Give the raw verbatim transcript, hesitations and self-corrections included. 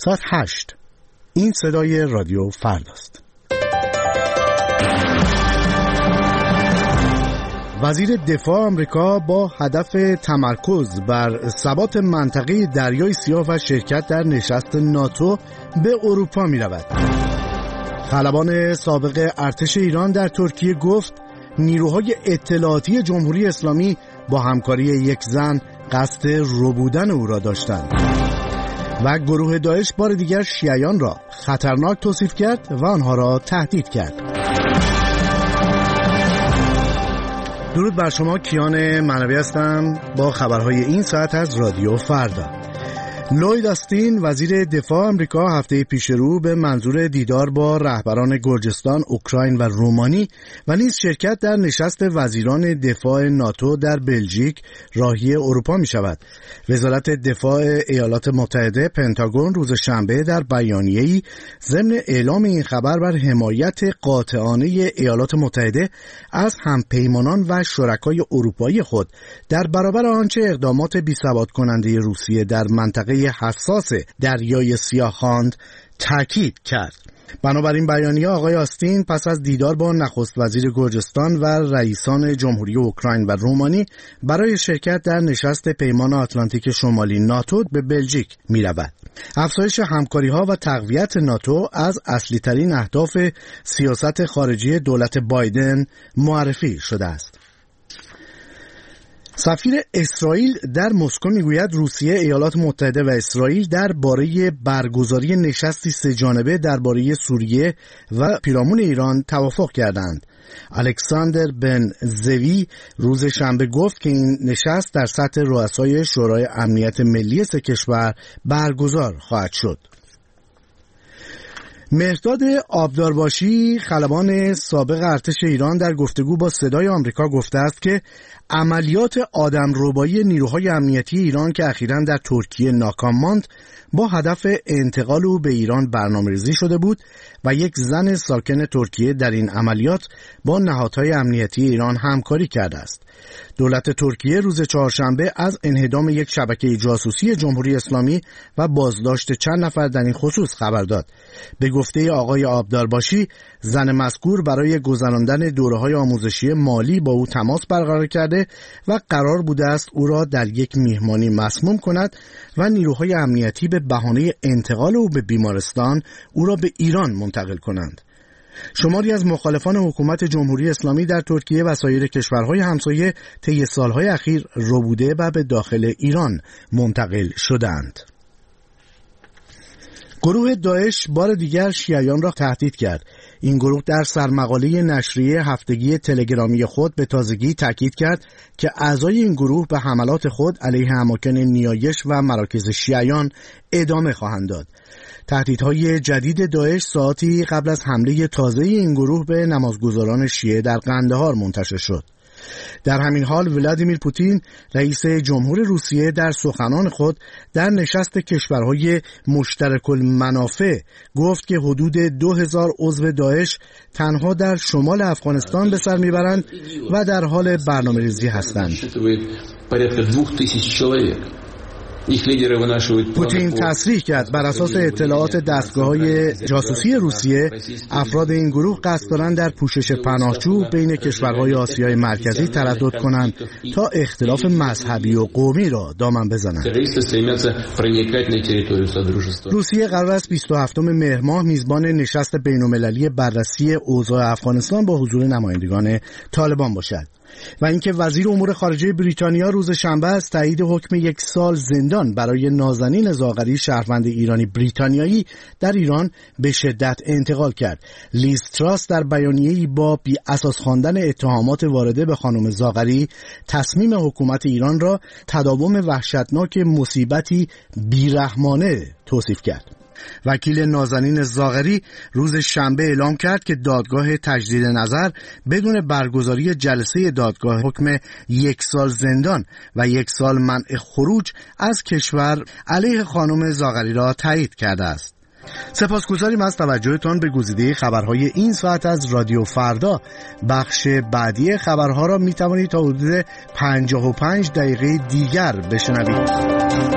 ساعت هشت. این صدای رادیو فرداست. وزیر دفاع آمریکا با هدف تمرکز بر ثبات منطقه دریای سیاه و شرکت در نشست ناتو به اروپا می رود. خلبان سابق ارتش ایران در ترکیه گفت نیروهای اطلاعاتی جمهوری اسلامی با همکاری یک زن قصد ربودن او را داشتند. و گروه داعش بار دیگر شیعیان را خطرناک توصیف کرد و آنها را تهدید کرد. درود بر شما، کیان معنوی هستم با خبرهای این ساعت از رادیو فردا. لوید آستین وزیر دفاع آمریکا هفته پیش رو به منظور دیدار با رهبران گرجستان، اوکراین و رومانی و نیز شرکت در نشست وزیران دفاع ناتو در بلژیک راهی اروپا می شود. وزارت دفاع ایالات متحده پنتاگون روز شنبه در بیانیه‌ای ضمن اعلام این خبر بر حمایت قاطعانه ایالات متحده از همپیمانان و شرکای اروپایی خود در برابر آنچه اقدامات بی‌ثبات کننده روسیه در منطقه حساس دریای سیاه خواند تاکید کرد. بنابراین بیانیه آقای آستین پس از دیدار با نخست وزیر گرجستان و رئیسان جمهوری اوکراین و رومانی برای شرکت در نشست پیمان آتلانتیک شمالی ناتو به بلژیک می رود. افزایش همکاری ها و تقویت ناتو از اصلی ترین اهداف سیاست خارجی دولت بایدن معرفی شده است. سفیر اسرائیل در مسکو میگوید روسیه، ایالات متحده و اسرائیل درباره برگزاری نشستی سه‌جانبه درباره سوریه و پیرامون ایران توافق کردند. الکساندر بن زوی روز شنبه گفت که این نشست در سطح رؤسای شورای امنیت ملی سه کشور برگزار خواهد شد. مهرداد آبدارباشی خلبان سابق ارتش ایران در گفتگو با صدای آمریکا گفته است که عملیات آدمربایی نیروهای امنیتی ایران که اخیراً در ترکیه ناکام ماند با هدف انتقال او به ایران برنامه‌ریزی شده بود و یک زن ساکن ترکیه در این عملیات با نهادهای امنیتی ایران همکاری کرده است. دولت ترکیه روز چهارشنبه از انهدام یک شبکه جاسوسی جمهوری اسلامی و بازداشت چند نفر در این خصوص خبر داد. به گفته آقای آبدارباشی، زن مذکور برای گذراندن دوره‌های آموزشی مالی با او تماس برقرار کرده و قرار بوده است او را در یک میهمانی مسموم کند و نیروهای امنیتی به بهانه انتقال او به بیمارستان او را به ایران منتقل کنند. شماری از مخالفان حکومت جمهوری اسلامی در ترکیه و سایر کشورهای همسایه طی سالهای اخیر ربوده و به داخل ایران منتقل شدند. گروه داعش بار دیگر شیعیان را تهدید کرد. این گروه در سرمقاله نشریه هفتگی تلگرامی خود به تازگی تاکید کرد که اعضای این گروه به حملات خود علیه اماکن نیایش و مراکز شیعیان ادامه خواهند داد. تهدیدهای جدید داعش ساعتی قبل از حمله تازه این گروه به نمازگزاران شیعه در قندهار منتشر شد. در همین حال ولادیمیر پوتین رئیس جمهور روسیه در سخنان خود در نشست کشورهای مشترک المنافع گفت که حدود دو هزار عضو داعش تنها در شمال افغانستان به سر میبرند و در حال برنامه‌ریزی هستند. پوتین تصریح کرد بر اساس اطلاعات دستگاه‌های جاسوسی روسیه افراد این گروه قصد دارند در پوشش پناهجو بین کشورهای آسیای مرکزی تردد کنند تا اختلاف مذهبی و قومی را دامن بزنند. روسیه قرار است بیست و هفتم مهر ماه میزبان نشست بین‌المللی بررسی اوضاع افغانستان با حضور نمایندگان طالبان باشد. و اینکه وزیر امور خارجه بریتانیا روز شنبه از تایید حکم یک سال زندان برای نازنین زاغری شهروند ایرانی بریتانیایی در ایران به شدت انتقاد کرد. لیز تراس در بیانیه‌ای با بی اساس خواندن اتهامات وارده به خانم زاغری تصمیم حکومت ایران را تداوم وحشتناک مصیبتی بیرحمانه توصیف کرد. وکیل نازنین زاغری روز شنبه اعلام کرد که دادگاه تجدید نظر بدون برگزاری جلسه دادگاه حکم یک سال زندان و یک سال منع خروج از کشور علیه خانم زاغری را تایید کرده است. سپاسگزاریم از توجهتان به گزیده خبرهای این ساعت از رادیو فردا. بخش بعدی خبرها را می توانید تا حدود پنجاه و پنج دقیقه دیگر بشنوید.